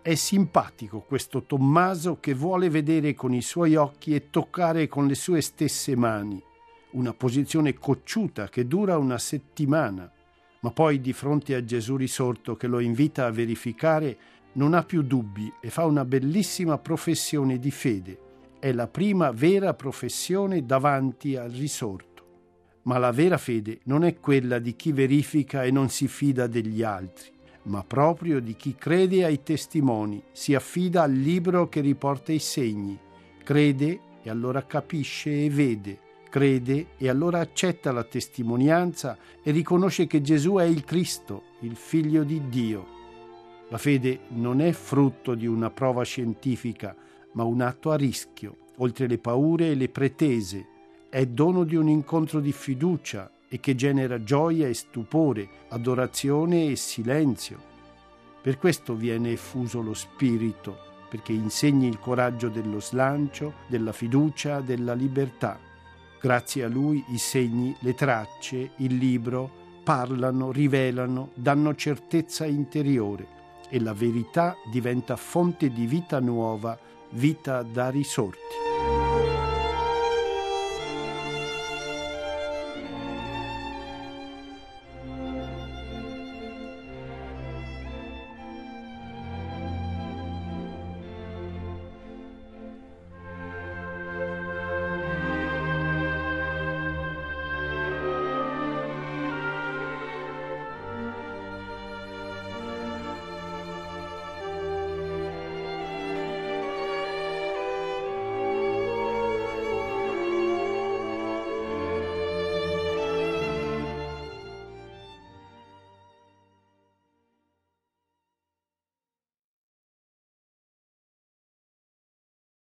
È simpatico questo Tommaso che vuole vedere con i suoi occhi e toccare con le sue stesse mani. Una posizione cocciuta che dura una settimana, ma poi di fronte a Gesù risorto che lo invita a verificare non ha più dubbi e fa una bellissima professione di fede. È la prima vera professione davanti al risorto. Ma la vera fede non è quella di chi verifica e non si fida degli altri, ma proprio di chi crede ai testimoni, si affida al libro che riporta i segni, crede e allora capisce e vede, crede e allora accetta la testimonianza e riconosce che Gesù è il Cristo, il Figlio di Dio. La fede non è frutto di una prova scientifica, ma un atto a rischio, oltre le paure e le pretese. È dono di un incontro di fiducia e che genera gioia e stupore, adorazione e silenzio. Per questo viene effuso lo Spirito, perché insegni il coraggio dello slancio, della fiducia, della libertà. Grazie a Lui i segni, le tracce, il libro parlano, rivelano, danno certezza interiore e la verità diventa fonte di vita nuova, vita da risorti.